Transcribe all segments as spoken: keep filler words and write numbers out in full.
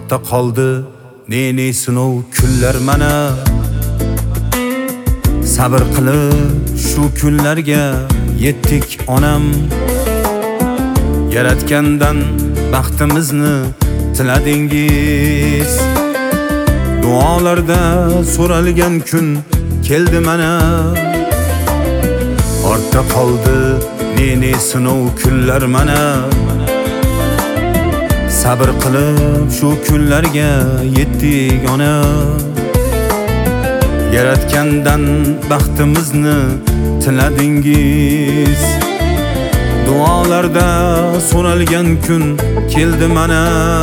ortda qoldi ne-ne sinov kunlar mana. Sabr qilib shu kunlarga yetdik onam. Yaratgandan baxtimizni tiladingiz. Duolarda so'ralgan kun keldi mana. Ortda qoldi ne-ne sinov kunlar mana. Sabr qilib shu kunlarga yetdik ona. Yaratgandan baxtimizni tiladingiz. Duolarda so'ralgan kun keldi mana.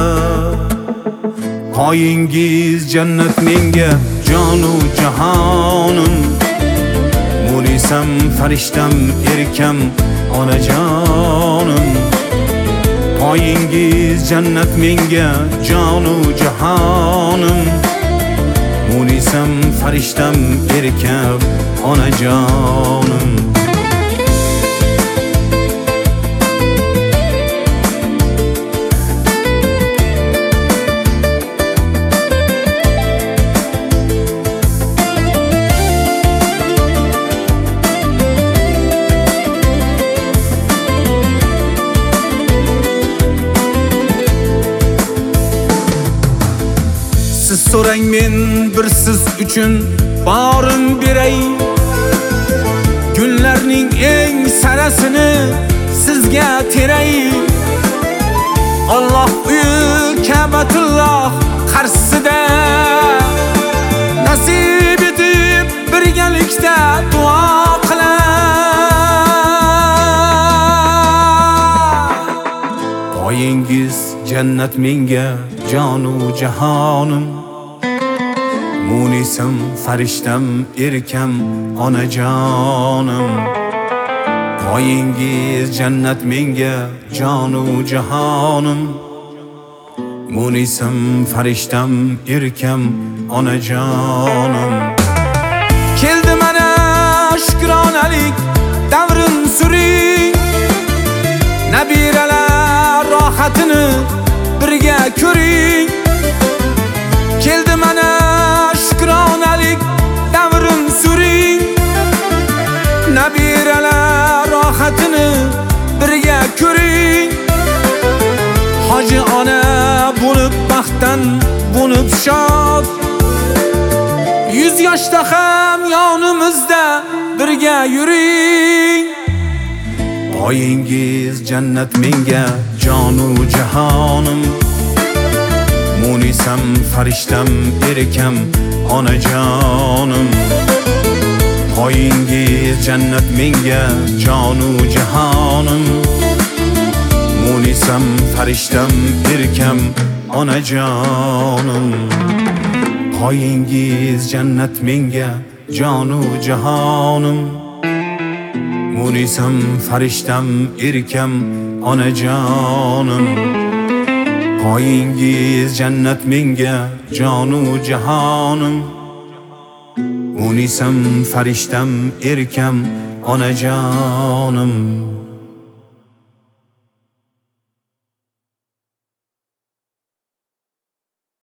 Poyingiz jannat menga jonu jahonim. Munisam farishtam erkam onajonim. Poyingiz jannat menga jonu jahonim. Munisam farishtam erkam onajonim. Siz so'rang men bir siz uchun borim beray. Kunlarning eng sarasini sizga teray. Alloh uyi Ka'batulloh qarshisida nasib etib birgalikda duo qilay. Poyingiz jannat menga jonu jahonim. Munisam farishtam erkam onajonim. Poyingiz jannat menga jonu jahonim. Munisam farishtam erkam onajonim. Keldi mana shukronalik davrin suring. Nabiralar rohatini birga ko'ring. Keldi mana shukronalik davrin suring. Nabiralar rohatini birga ko'ring. Hoji ona bo'lib baxtdan bo'lib shod. Yuz yoshda ham yonimizda birga yuring. Poyingiz jannat menga jonu jahonim. Munisam farishtam erkam onajonim. Poyingiz jannat menga jonu jahonim. Munisam farishtam erkam onajonim. Poyingiz jannat menga jonu jahonim. Munisam farishtam erkam onajonim. Poyingiz jannat menga jonu jahonim. Munisam farishtam erkam onajonim.